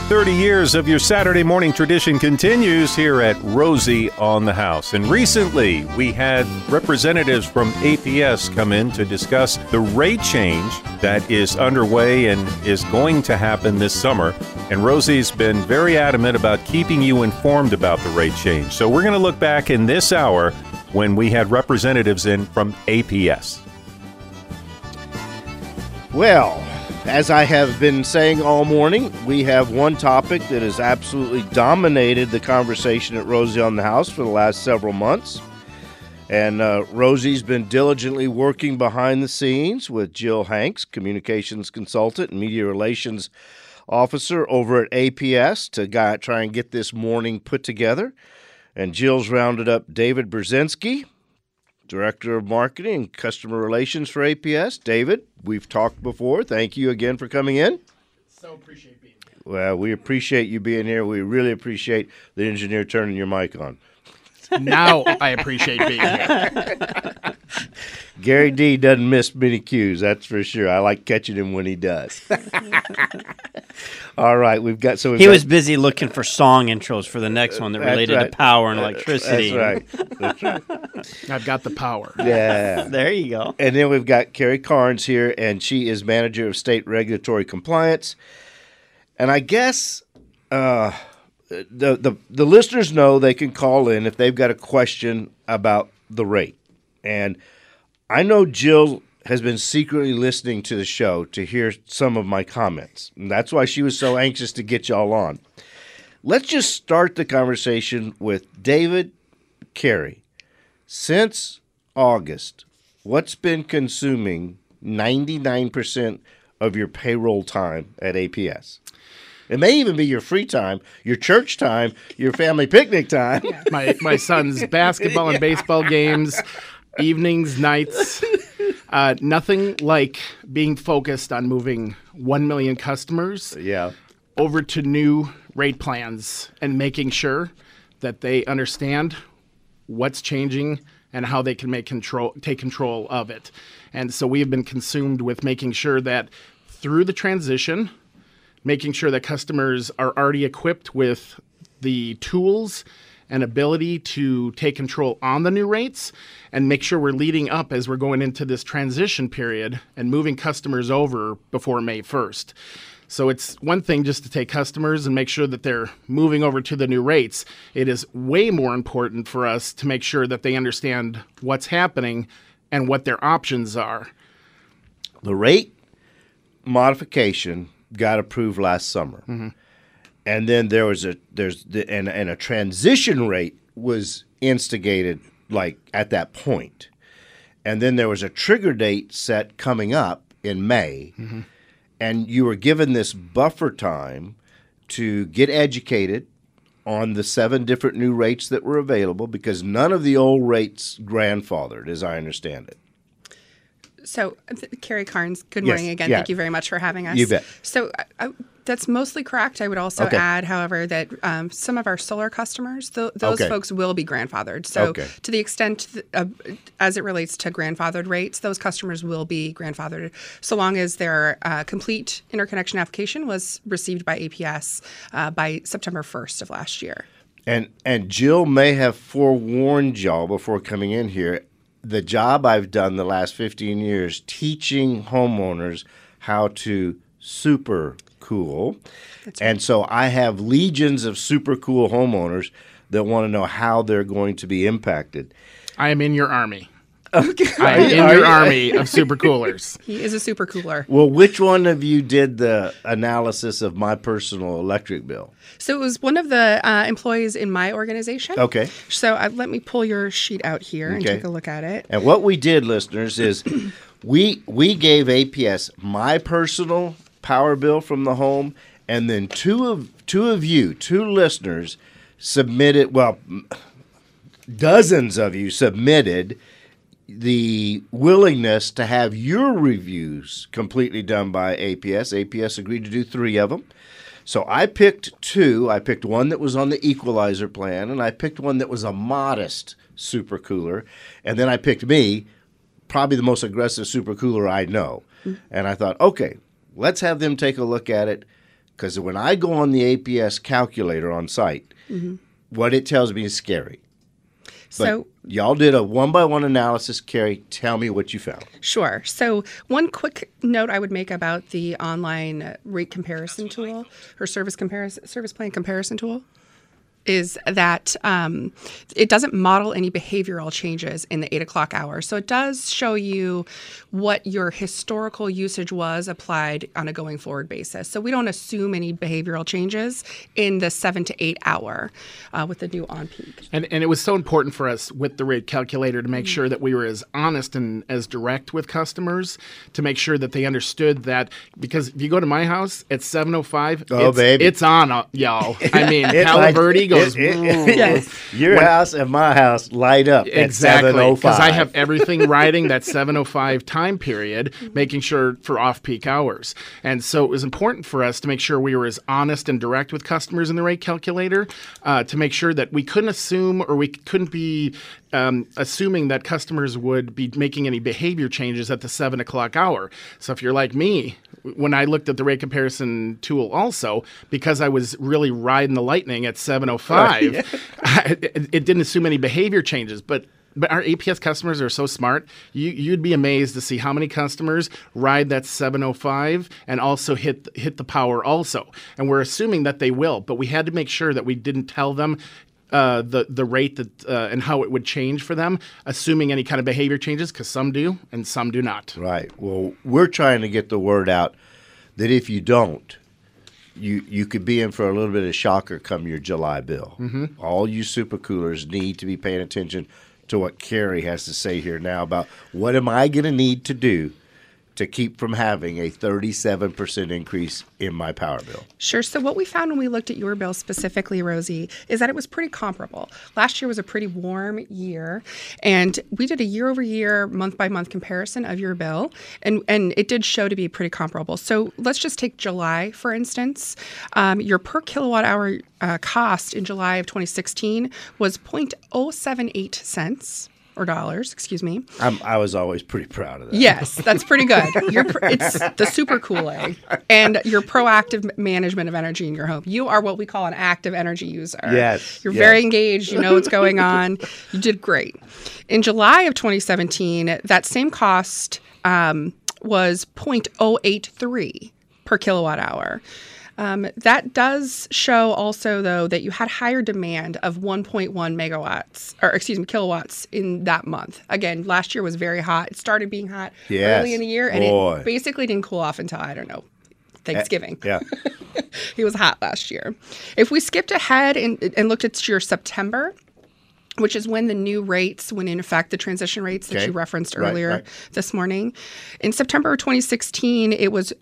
30 years of your Saturday morning tradition continues here at Rosie on the House. And recently, we had representatives from APS come in to discuss the rate change that is underway and is going to happen this summer. And Rosie's been very adamant about keeping you informed about the rate change. So we're going to look back in this hour when we had representatives in from APS. Well, as I have been saying all morning, we have one topic that has absolutely dominated the conversation at Rosie on the House for the last several months. And Rosie's been diligently working behind the scenes with Jill Hanks, communications consultant and media relations officer over at APS, to try and get this morning put together. And Jill's rounded up David Brzezinski, Director of Marketing and Customer Relations for APS. David, we've talked before. Thank you again for coming in. So appreciate being here. Well, we appreciate you being here. We really appreciate the engineer turning your mic on. Now I appreciate being here. Gary D doesn't miss many cues, that's for sure. I like catching him when he does. All right, he was busy looking for song intros for the next one that related to power and electricity. That's right. I've got the power. Yeah. There you go. And then we've got Carrie Carnes here, and she is Manager of State Regulatory Compliance. And I guess the listeners know they can call in if they've got a question about the rate. And I know Jill has been secretly listening to the show to hear some of my comments. And that's why she was so anxious to get y'all on. Let's just start the conversation with David, Carrie. Since August, what's been consuming 99% of your payroll time at APS? It may even be your free time, your church time, your family picnic time. My son's basketball and baseball games, evenings, nights. Nothing like being focused on moving 1 million customers over to new rate plans and making sure that they understand what's changing and how they can take control of it. And so we have been consumed with making sure that through the transition, making sure that customers are already equipped with the tools and ability to take control on the new rates, and make sure we're leading up as we're going into this transition period and moving customers over before May 1st. So it's one thing just to take customers and make sure that they're moving over to the new rates. It is way more important for us to make sure that they understand what's happening and what their options are. The rate modification got approved last summer. Mm-hmm. And then there was a transition rate was instigated like at that point. And then there was a trigger date set coming up in May. Mm-hmm. And you were given this buffer time to get educated on the 7 different new rates that were available, because none of the old rates grandfathered, as I understand it. So, Carrie Carnes, good morning again. Yeah. Thank you very much for having us. You bet. So, that's mostly correct. I would also add, however, that some of our solar customers, those folks will be grandfathered. So, to the extent as it relates to grandfathered rates, those customers will be grandfathered so long as their complete interconnection application was received by APS by September 1st of last year. And Jill may have forewarned y'all before coming in here. The job I've done the last 15 years teaching homeowners how to super cool. That's right. And so I have legions of super cool homeowners that want to know how they're going to be impacted. I am in your army. Okay. I am in your army of super coolers. He is a super cooler. Well, which one of you did the analysis of my personal electric bill? So it was one of the employees in my organization. Okay. So let me pull your sheet out here and take a look at it. And what we did, listeners, is we gave APS my personal power bill from the home, and then two listeners submitted, dozens of you submitted the willingness to have your reviews completely done by APS. APS agreed to do 3 of them. So I picked 2. I picked one that was on the equalizer plan, and I picked one that was a modest super cooler. And then I picked me, probably the most aggressive super cooler I know. Mm-hmm. And I thought, okay, let's have them take a look at it. Because when I go on the APS calculator on site, what it tells me is scary. But y'all did a one-by-one analysis. Carrie, tell me what you found. Sure. So one quick note I would make about the online rate comparison tool or service plan comparison tool is that it doesn't model any behavioral changes in the 8 o'clock hour. So it does show you what your historical usage was applied on a going forward basis. So we don't assume any behavioral changes in the 7 to 8 hour with the new on peak. And it was so important for us with the rate calculator to make sure that we were as honest and as direct with customers to make sure that they understood that, because if you go to my house at 7:05, it's on, y'all. I mean, Palo Verde goes, yes. Your house and my house light up exactly, at 7:05. Because I have everything riding that 7:05 time period, making sure for off-peak hours. And so it was important for us to make sure we were as honest and direct with customers in the rate calculator to make sure that we couldn't assume or we couldn't be assuming that customers would be making any behavior changes at the 7 o'clock hour. So if you're like me, when I looked at the rate comparison tool also, because I was really riding the lightning at 7:05, it didn't assume any behavior changes. But our APS customers are so smart. You'd be amazed to see how many customers ride that 7:05 and also hit the power also. And we're assuming that they will, but we had to make sure that we didn't tell them the rate that and how it would change for them, assuming any kind of behavior changes, because some do and some do not. Right. Well, we're trying to get the word out that if you don't, you could be in for a little bit of shocker come your July bill. All you super coolers need to be paying attention to what Carrie has to say here now about what am I going to need to do to keep from having a 37% increase in my power bill. Sure. So what we found when we looked at your bill specifically, Rosie, is that it was pretty comparable. Last year was a pretty warm year, and we did a year-over-year, month-by-month comparison of your bill, and it did show to be pretty comparable. So let's just take July, for instance. Your per kilowatt hour cost in July of 2016 was 0.078 cents. Or dollars, excuse me. I was always pretty proud of that. Yes, that's pretty good. It's the super cool A. And your proactive management of energy in your home. You are what we call an active energy user. Yes. You're very engaged. You know what's going on. You did great. In July of 2017, that same cost was 0.083 per kilowatt hour. That does show also, though, that you had higher demand of 1.1 kilowatts in that month. Again, last year was very hot. It started being hot early in the year, and it basically didn't cool off until, I don't know, Thanksgiving. Yeah. It was hot last year. If we skipped ahead and looked at your September, which is when the new rates went in effect, the transition rates that you referenced earlier this morning. In September of 2016, it was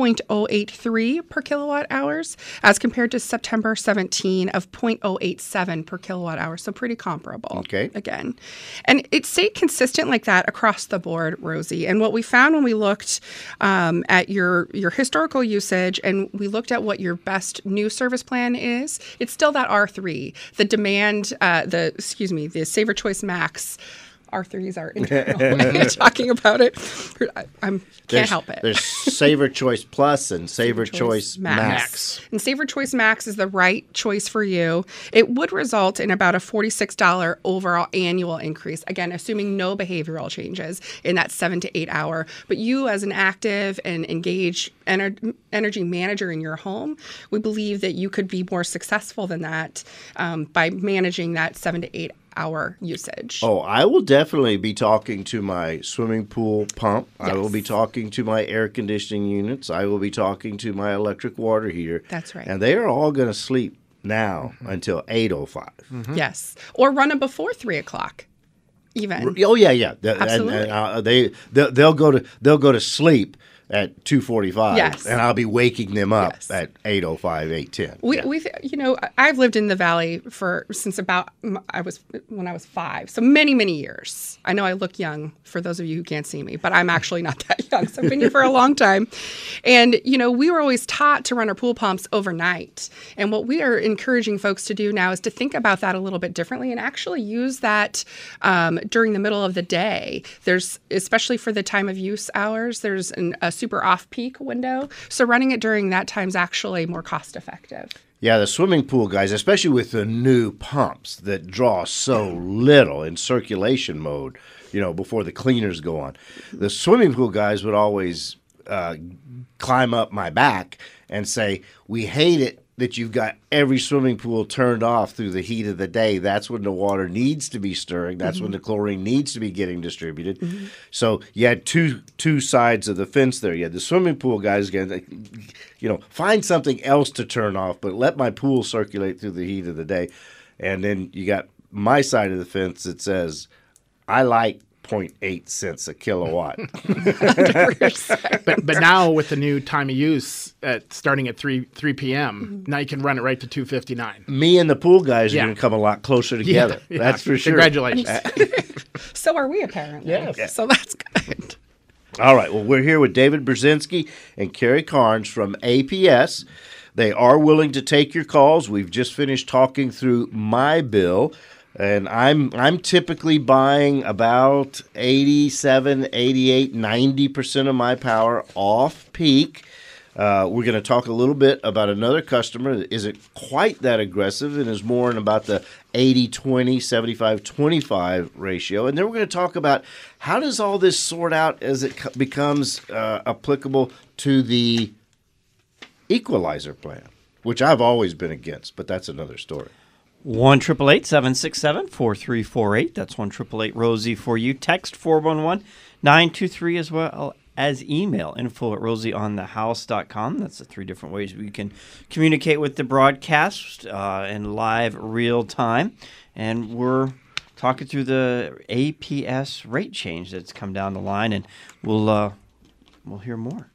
0.083 per kilowatt hours as compared to September 17 of 0.087 per kilowatt hour. So pretty comparable again. And it stayed consistent like that across the board, Rosie. And what we found when we looked at your historical usage and we looked at what your best new service plan is, it's still that R3. The demand, the Saver Choice Max. R3s are internal. Talking about it. Can't help it. There's Saver Choice Plus and Saver Choice Max. And Saver Choice Max is the right choice for you. It would result in about a $46 overall annual increase. Again, assuming no behavioral changes in that 7 to 8 hour. But you as an active and engaged energy manager in your home, we believe that you could be more successful than that by managing that 7 to 8 hour usage. Oh, I will definitely be talking to my swimming pool pump. Yes. I will be talking to my air conditioning units. I will be talking to my electric water heater. That's right. And they are all going to sleep now until 8:05. Yes. Or run them before 3 o'clock. Even. Oh yeah. Absolutely. And they'll go to sleep at 2:45, and I'll be waking them up at 8:05, 8:10. We've I've lived in the valley since about when I was 5, so many years. I know I look young for those of you who can't see me, but I'm actually not that young. So I've been here for a long time, and we were always taught to run our pool pumps overnight. And what we are encouraging folks to do now is to think about that a little bit differently and actually use that during the middle of the day. There's, especially for the time of use hours, there's a super off-peak window. So running it during that time is actually more cost-effective. Yeah, the swimming pool guys, especially with the new pumps that draw so little in circulation mode, before the cleaners go on. The swimming pool guys would always climb up my back and say, we hate it that you've got every swimming pool turned off through the heat of the day. That's when the water needs to be stirring. That's when the chlorine needs to be getting distributed. Mm-hmm. So you had two sides of the fence there. You had the swimming pool guys again, find something else to turn off, but let my pool circulate through the heat of the day. And then you got my side of the fence that says, I like 0.8 cents a kilowatt. but now with the new time of use starting at 3 p.m., now you can run it right to 2:59. Me and the pool guys are going to come a lot closer together. Yeah. That's for sure. Congratulations. So are we, apparently. Yes. Yeah. So that's good. All right. Well, we're here with David Brzezinski and Carrie Carnes from APS. They are willing to take your calls. We've just finished talking through my bill. And I'm typically buying about 87, 88, 90% of my power off peak. We're going to talk a little bit about another customer that isn't quite that aggressive and is more in about the 80-20, 75-25 ratio. And then we're going to talk about how does all this sort out as it becomes applicable to the equalizer plan, which I've always been against, but that's another story. 1-888-767-4348. That's 1-888-ROSIE for you. Text 411-923 as well as email info@rosieonthehouse.com. That's the 3 different ways we can communicate with the broadcast in live real time. And we're talking through the APS rate change that's come down the line, and we'll hear more.